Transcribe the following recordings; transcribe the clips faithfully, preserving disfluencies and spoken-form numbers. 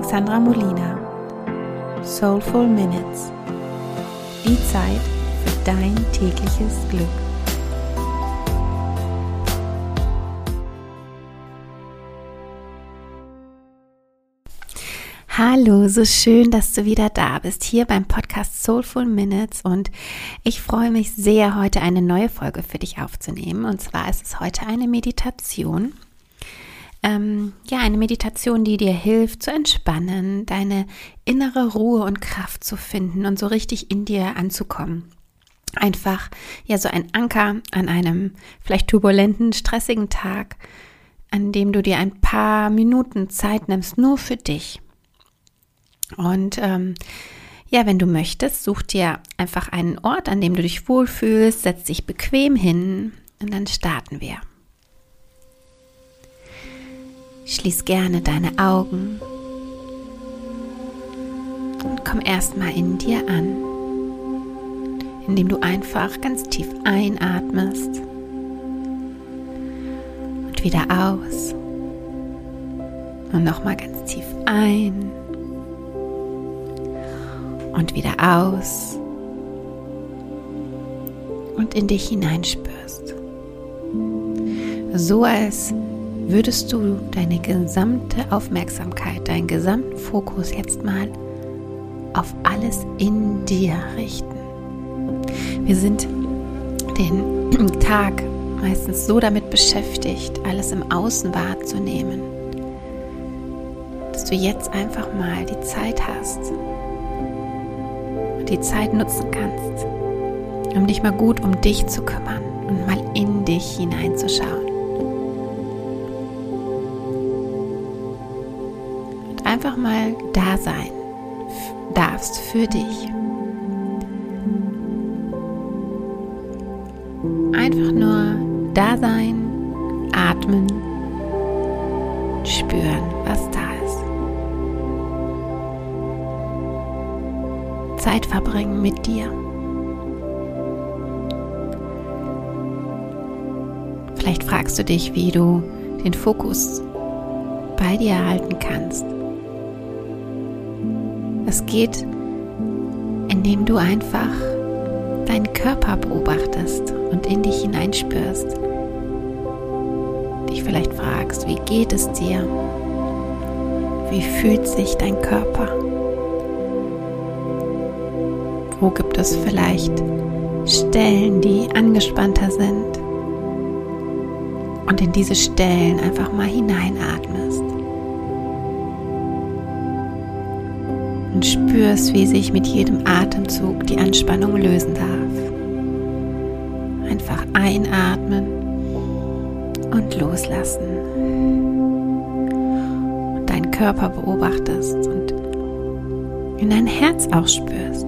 Alexandra Molina. Soulful Minutes. Die Zeit für dein tägliches Glück. Hallo, so schön, dass du wieder da bist, hier beim Podcast Soulful Minutes, und ich freue mich sehr, heute eine neue Folge für dich aufzunehmen. Und zwar ist es heute eine Meditation. Ähm, ja, eine Meditation, die dir hilft zu entspannen, deine innere Ruhe und Kraft zu finden und so richtig in dir anzukommen. Einfach, ja, so ein Anker an einem vielleicht turbulenten, stressigen Tag, an dem du dir ein paar Minuten Zeit nimmst, nur für dich. Und ähm, ja, wenn du möchtest, such dir einfach einen Ort, an dem du dich wohlfühlst, setz dich bequem hin und dann starten wir. Schließ gerne deine Augen und komm erstmal in dir an, indem du einfach ganz tief einatmest und wieder aus und nochmal ganz tief ein und wieder aus und in dich hineinspürst. So als würdest du deine gesamte Aufmerksamkeit, deinen gesamten Fokus jetzt mal auf alles in dir richten. Wir sind den Tag meistens so damit beschäftigt, alles im Außen wahrzunehmen, dass du jetzt einfach mal die Zeit hast und die Zeit nutzen kannst, um dich mal gut um dich zu kümmern und mal in dich hineinzuschauen. Einfach mal da sein darfst für dich. Einfach nur da sein, atmen, spüren, was da ist. Zeit verbringen mit dir. Vielleicht fragst du dich, wie du den Fokus bei dir erhalten kannst. Es geht, indem du einfach deinen Körper beobachtest und in dich hineinspürst. Dich vielleicht fragst, wie geht es dir? Wie fühlt sich dein Körper? Wo gibt es vielleicht Stellen, die angespannter sind? Und in diese Stellen einfach mal hineinatmest. Und spürst, wie sich mit jedem Atemzug die Anspannung lösen darf. Einfach einatmen und loslassen. Und deinen Körper beobachtest und in dein Herz auch spürst.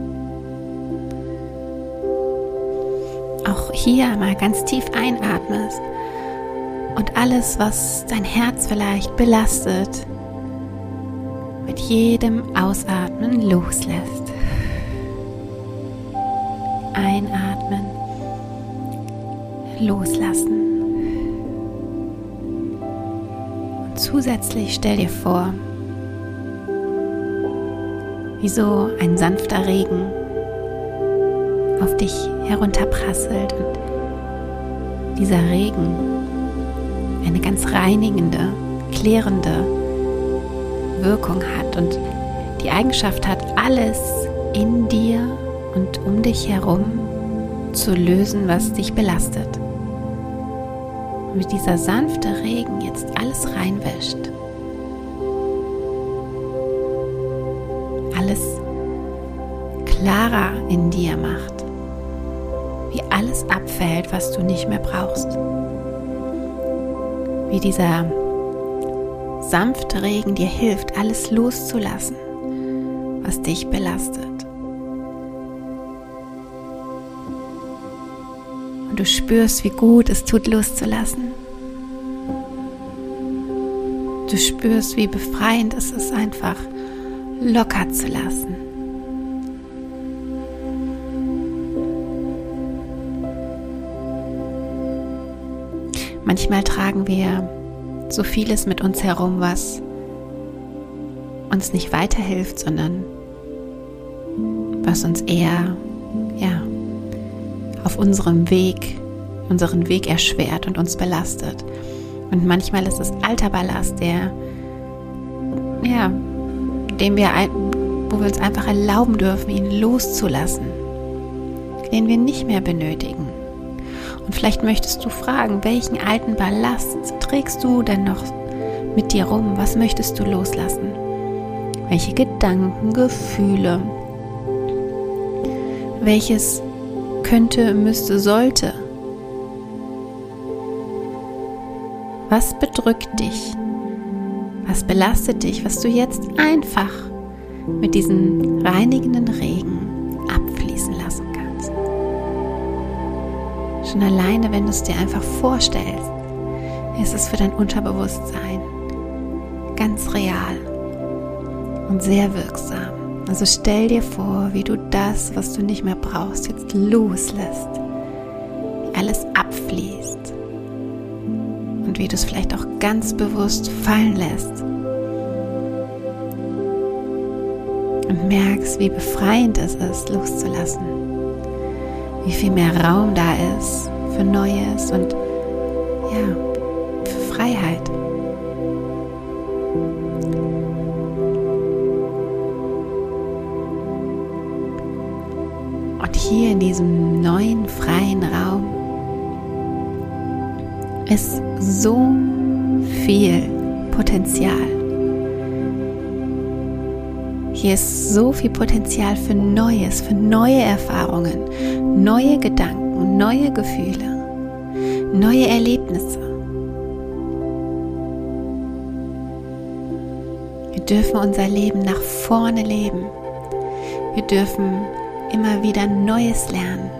Auch hier mal ganz tief einatmest und alles, was dein Herz vielleicht belastet, mit jedem Ausatmen loslässt. Einatmen, loslassen. Und zusätzlich stell dir vor, wie so ein sanfter Regen auf dich herunterprasselt und dieser Regen eine ganz reinigende, klärende Wirkung hat und die Eigenschaft hat, alles in dir und um dich herum zu lösen, was dich belastet. Und mit dieser sanfte Regen jetzt alles reinwäscht. Alles klarer in dir macht. Wie alles abfällt, was du nicht mehr brauchst. Wie dieser sanfte Regen dir hilft, alles loszulassen, was dich belastet. Und du spürst, wie gut es tut, loszulassen. Du spürst, wie befreiend es ist, einfach locker zu lassen. Manchmal tragen wir so vieles mit uns herum, was uns nicht weiterhilft, sondern was uns eher ja, auf unserem Weg, unseren Weg erschwert und uns belastet. Und manchmal ist es alter Ballast, der, ja, dem wir, wo wir uns einfach erlauben dürfen, ihn loszulassen, den wir nicht mehr benötigen. Und vielleicht möchtest du fragen, welchen alten Ballast trägst du denn noch mit dir rum? Was möchtest du loslassen? Welche Gedanken, Gefühle? Welches könnte, müsste, sollte? Was bedrückt dich? Was belastet dich, was du jetzt einfach mit diesem reinigenden Regen abfließen lassen kannst? Schon alleine, wenn du es dir einfach vorstellst, ist es für dein Unterbewusstsein ganz real und sehr wirksam. Also stell dir vor, wie du das, was du nicht mehr brauchst, jetzt loslässt, wie alles abfließt und wie du es vielleicht auch ganz bewusst fallen lässt und merkst, wie befreiend es ist, loszulassen, wie viel mehr Raum da ist für Neues und ja, für Freiheit. Und hier in diesem neuen, freien Raum ist so viel Potenzial. Hier ist so viel Potenzial für Neues, für neue Erfahrungen, neue Gedanken, neue Gefühle, neue Erlebnisse. Wir dürfen unser Leben nach vorne leben. Wir dürfen immer wieder Neues lernen.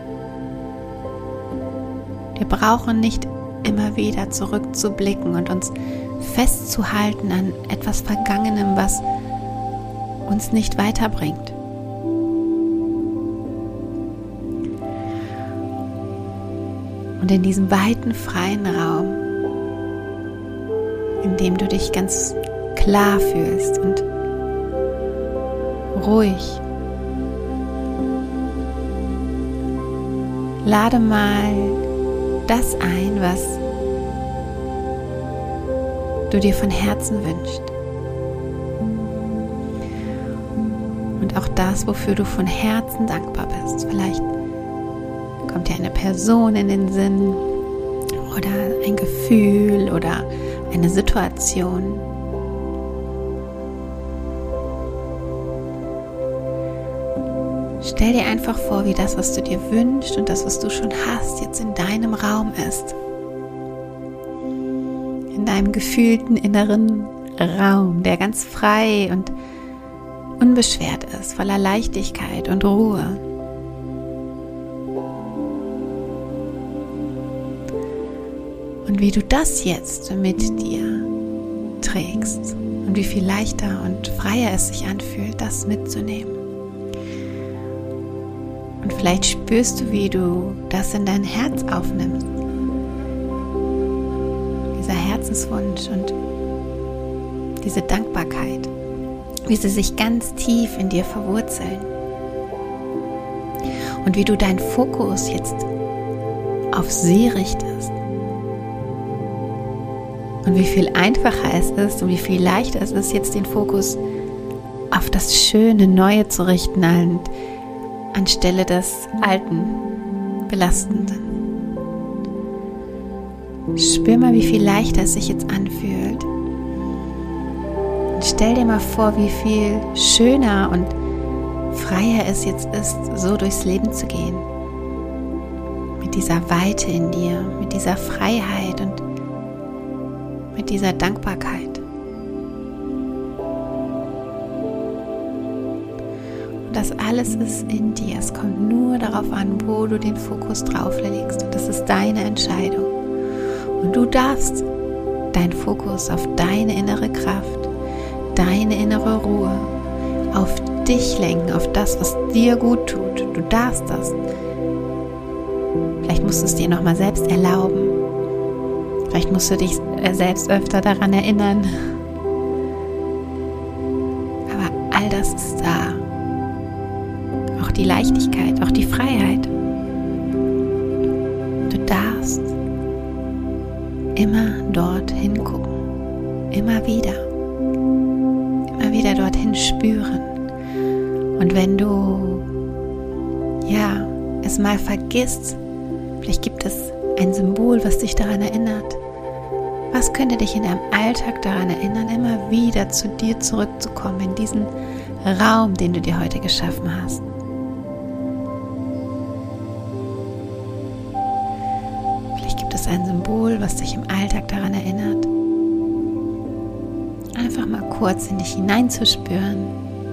Wir brauchen nicht immer wieder zurückzublicken und uns festzuhalten an etwas Vergangenem, was uns nicht weiterbringt. Und in diesem weiten, freien Raum, in dem du dich ganz klar fühlst und ruhig, lade mal das ein, was du dir von Herzen wünschst. Und auch das, wofür du von Herzen dankbar bist. Vielleicht kommt dir eine Person in den Sinn oder ein Gefühl oder eine Situation. Stell dir einfach vor, wie das, was du dir wünschst und das, was du schon hast, jetzt in deinem Raum ist. In deinem gefühlten inneren Raum, der ganz frei und unbeschwert ist, voller Leichtigkeit und Ruhe. Und wie du das jetzt mit dir trägst und wie viel leichter und freier es sich anfühlt, das mitzunehmen. Und vielleicht spürst du, wie du das in dein Herz aufnimmst. Dieser Herzenswunsch und diese Dankbarkeit, wie sie sich ganz tief in dir verwurzeln. Und wie du deinen Fokus jetzt auf sie richtest. Und wie viel einfacher es ist und wie viel leichter es ist, jetzt den Fokus auf das Schöne, Neue zu richten, und anstelle des Alten, Belastenden. Spür mal, wie viel leichter es sich jetzt anfühlt. Und stell dir mal vor, wie viel schöner und freier es jetzt ist, so durchs Leben zu gehen. Mit dieser Weite in dir, mit dieser Freiheit und mit dieser Dankbarkeit. Und das alles ist in dir. Es kommt nur darauf an, wo du den Fokus drauf legst. Und das ist deine Entscheidung. Und du darfst deinen Fokus auf deine innere Kraft, deine innere Ruhe, auf dich lenken, auf das, was dir gut tut. Du darfst das. Vielleicht musst du es dir nochmal selbst erlauben. Vielleicht musst du dich selbst öfter daran erinnern. all das ist da. Auch die Leichtigkeit, auch die Freiheit. Du darfst immer dorthin gucken, immer wieder, immer wieder dorthin spüren. Und wenn du, ja, es mal vergisst, vielleicht gibt es ein Symbol, was dich daran erinnert. Was könnte dich in deinem Alltag daran erinnern, immer wieder zu dir zurückzukommen, in diesen Raum, den du dir heute geschaffen hast? Vielleicht gibt es ein Symbol, was dich im Alltag daran erinnert. Einfach mal kurz in dich hineinzuspüren,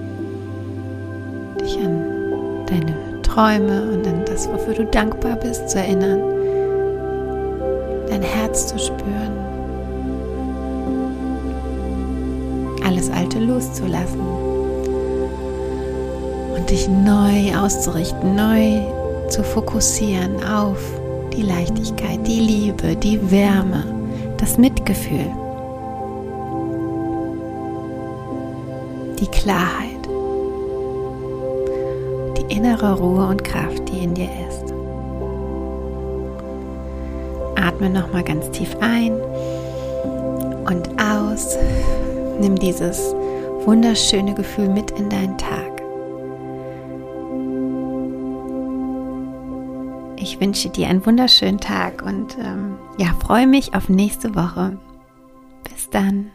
dich an deine Träume und an das, wofür du dankbar bist, zu erinnern, dein Herz zu spüren, alles Alte loszulassen und dich neu auszurichten, neu zu fokussieren auf die Leichtigkeit, die Liebe, die Wärme, das Mitgefühl, die Klarheit, die innere Ruhe und Kraft, die in dir ist. Atme nochmal ganz tief ein und aus. Nimm dieses wunderschöne Gefühl mit in deinen Tag. Ich wünsche dir einen wunderschönen Tag und ähm, ja, freue mich auf nächste Woche. Bis dann.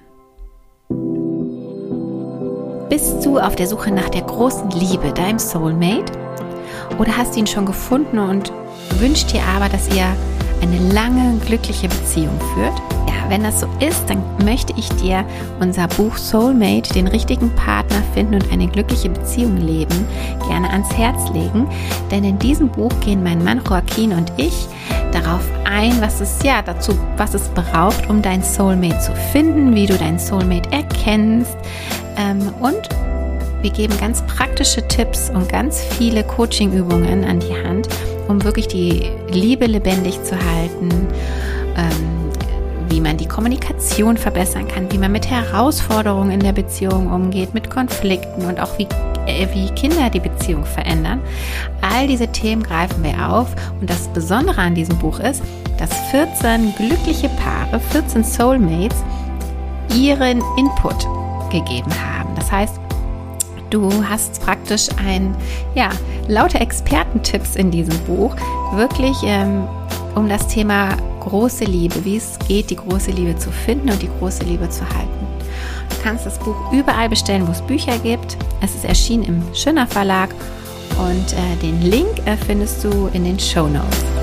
Bist du auf der Suche nach der großen Liebe, deinem Soulmate? Oder hast du ihn schon gefunden und wünschst dir aber, dass ihr eine lange, glückliche Beziehung führt? Ja, wenn das so ist, dann möchte ich dir unser Buch Soulmate, den richtigen Partner finden und eine glückliche Beziehung leben, gerne ans Herz legen. Denn in diesem Buch gehen mein Mann Joaquin und ich darauf ein, was es ja dazu, was es braucht, um dein Soulmate zu finden, wie du dein Soulmate erkennst ähm, und wir geben ganz praktische Tipps und ganz viele Coaching-Übungen an die Hand, um wirklich die Liebe lebendig zu halten, ähm, wie man die Kommunikation verbessern kann, wie man mit Herausforderungen in der Beziehung umgeht, mit Konflikten und auch wie, äh, wie Kinder die Beziehung verändern. All diese Themen greifen wir auf und das Besondere an diesem Buch ist, dass vierzehn glückliche Paare, vierzehn Soulmates ihren Input gegeben haben. Das heißt, du hast praktisch ein, ja, lauter Expertentipps in diesem Buch, wirklich ähm, um das Thema große Liebe, wie es geht, die große Liebe zu finden und die große Liebe zu halten. Du kannst das Buch überall bestellen, wo es Bücher gibt. Es ist erschienen im Schöner Verlag und äh, den Link äh, findest du in den Shownotes.